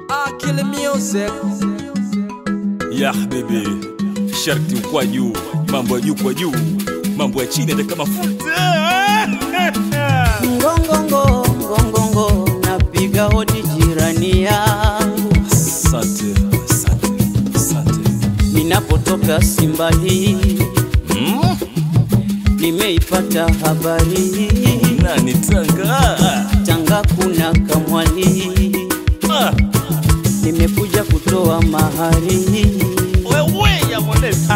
Kill music. Ya habibi, sharti ukwa juu, mambo ya juu kwa juu, mambo ya chini hata kama futa. Ngongongo, napiga hodi jirani yangu. Asante. Ninapotoka Simba hii nimeipata habari. Nani Tanga kuna kamwali. Nimekuja kutoa mahari. Wewe ya mwanesi.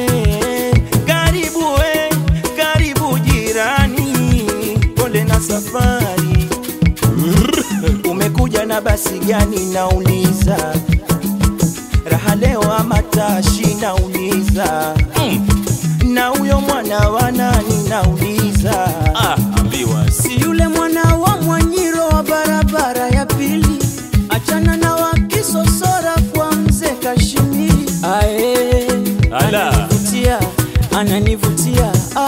Karibu jirani, pole na safari. Umekuja na basi gani nauliza? Raha leo ama tashi nauliza? Na huyo mwana wa nani nauliza? Ambiwa si yule mwana wa Mwanyiro wa barabara ya pili. Achana na wakisosora kwa mzee Kashimiri. Ananivutia,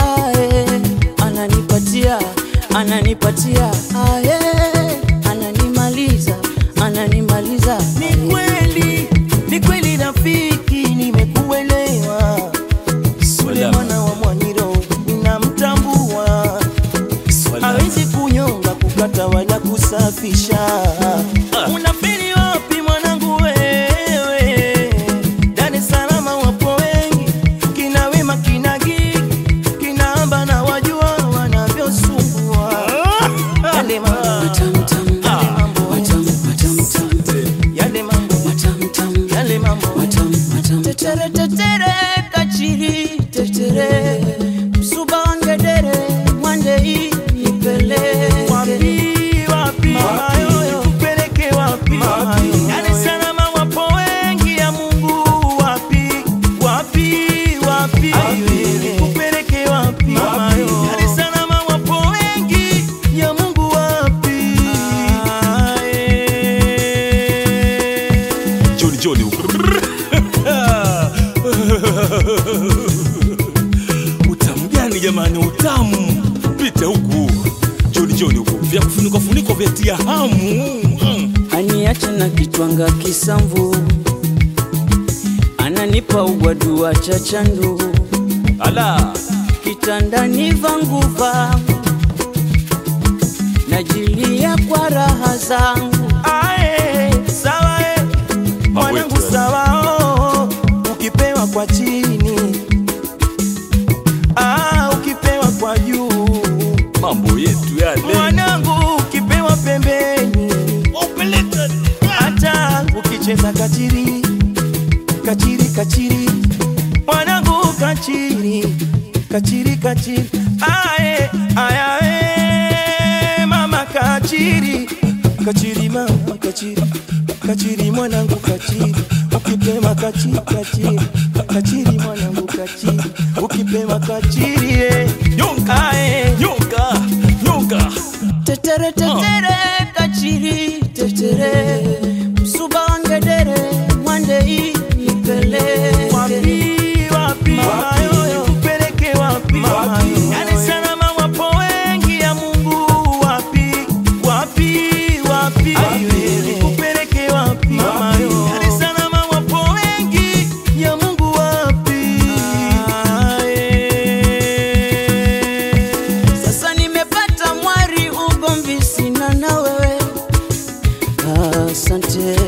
ananipatia, ananimaliza. Ni kweli rafiki, nimekuelewa. Sule mwana wa Mwanyiro ninamtambua. Hawezi kunyonga, kukata wala kusafisha. Unafiri wapi mwanangu wewe? Dar es Salaam wapo wengi, kina Wema, kina Gigi, kina Amba na wajua wanavyosumbua. Yale mambo tetere kachiri tetere msuba wangedere mwande hii nipele wapi mayo kupeleke wapi Dar es Salaam wapo wengi ya Mungu wapi kupeleke wapi mayo Dar es Salaam wapo wengi ya Mungu wapi Johnny utamu gani jamani, utamu pita huku Johnny huku vya kufunika vya tia hamu. Aniacha na kitwanga kisamvu, ananipa ugwadu wa chachandu. Kitandani vanguva, najilia kwa raha zangu. Sawa mwanangu sawa, ukipewa kwa chini, ukipewa kwa juu, mambo yetu yale. Mwanangu ukipewa pembeni, hata ukicheza kachiri, mwanangu kachiri, mama kachiri, mama kachiri, mwanangu kachiri, ukipema kachiri, mwanangu kachiri, ukipema kachiri, nyonga tetere kachiri tetere msuba wangedere mwande hii nipele wapi mayo kupeleke wapi Dar es Salaam wapo wengi ya Mungu wapi kupeleke wapi mayo Dar es Salaam wapo wengi ya Mungu wapi sasa nimepata mwari ugomvi sina na wewe. Asante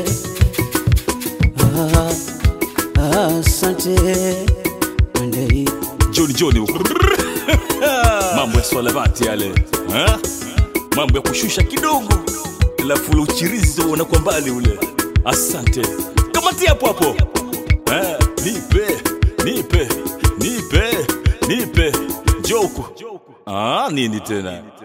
Monday Johnny mambo ya swalabati yale, mambo ya kushusha kidogo, alafu ule uchirizi unaona kwa mbali ule. Asante, kamatia hapo. Nipe joku. Nini tena?